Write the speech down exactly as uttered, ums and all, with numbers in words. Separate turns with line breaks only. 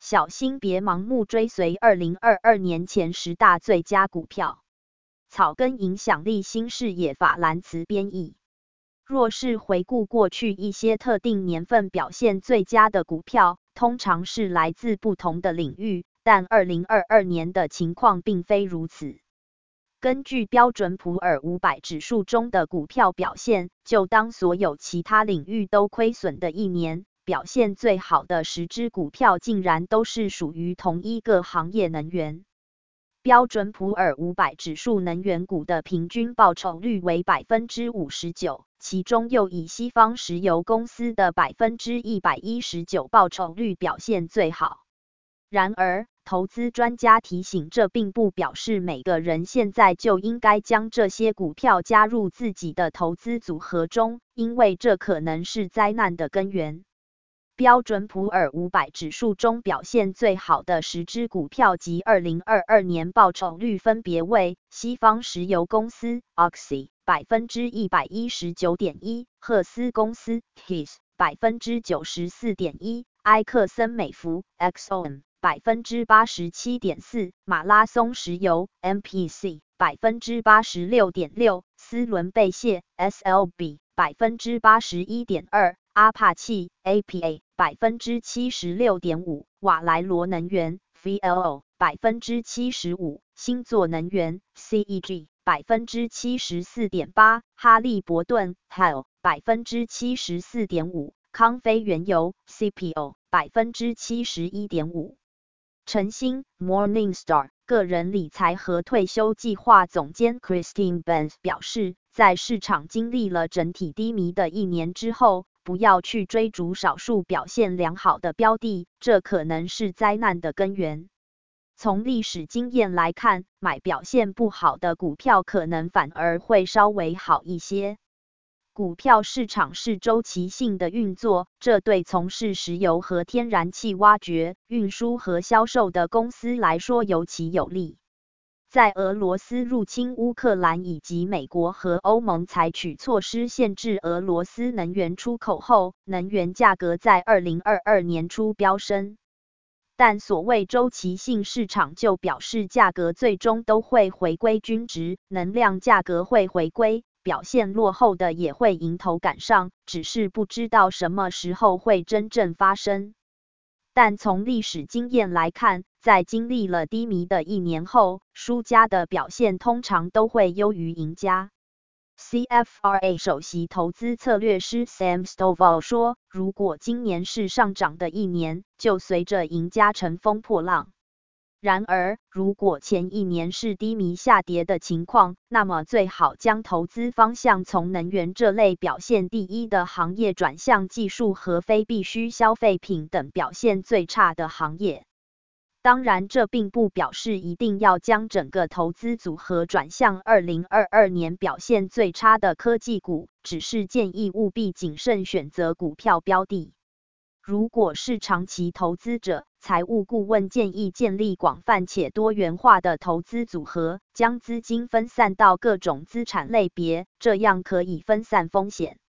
小心别盲目追随二零二二年前十大最佳股票。草根影响力新视野法兰茨编译。若是回顾过去一些特定年份表现最佳的股票，通常是来自不同的领域，但二零二二年的情况并非如此。根据标准普尔五百指数中的股票表现，就当所有其他领域都亏损的一年，表现最好的十只股票竟然都是属于同一个行业能源。标准普尔五百指数能源股的平均报酬率为 百分之五十九， 其中又以西方石油公司的 百分之一百一十九 报酬率表现最好。然而，投资专家提醒，这并不表示每个人现在就应该将这些股票加入自己的投资组合中，因为这可能是灾难的根源。标准普尔五百指数中表现最好的十只股票及二零二二年报酬率分别为：西方石油公司 Oxy 百分之一百一十九点一， 赫斯公司 H I S 百分之九十四点一， 埃克森美孚 X O M 百分之八十七点四， 马拉松石油 M P C 百分之八十六点六， 斯伦贝谢 S L B 百分之八十一点二， 阿帕契 A P A 百分之七十六点五， 瓦莱罗能源 V L O 百分之七十五， 星座能源 C E G 百分之七十四点八， 哈利伯顿 H A L 百分之七十四点五， 康菲原油 C P O 百分之七十一点五。晨星 Morningstar 个人理财和退休计划总监 Christine Benz 表示，在市场经历了整体低迷的一年之后，不要去追逐少数表现良好的标的，这可能是灾难的根源。从历史经验来看，买表现不好的股票可能反而会稍微好一些。股票市场是周期性的运作，这对从事石油和天然气挖掘、运输和销售的公司来说尤其有利。在俄罗斯入侵乌克兰以及美国和欧盟采取措施限制俄罗斯能源出口后，能源价格在二零二二年初飙升。但所谓周期性市场就表示价格最终都会回归均值，能量价格会回归，表现落后的也会迎头赶上，只是不知道什么时候会真正发生。但从历史经验来看，在经历了低迷的一年后，输家的表现通常都会优于赢家。C F R A 首席投资策略师 Sam Stovall 说，如果今年是上涨的一年，就随着赢家乘风破浪。然而，如果前一年是低迷下跌的情况，那么最好将投资方向从能源这类表现第一的行业转向技术和非必需消费品等表现最差的行业。当然，这并不表示一定要将整个投资组合转向二零二二年表现最差的科技股，只是建议务必谨慎选择股票标的。如果是长期投资者，财务顾问建议建立广泛且多元化的投资组合，将资金分散到各种资产类别，这样可以分散风险。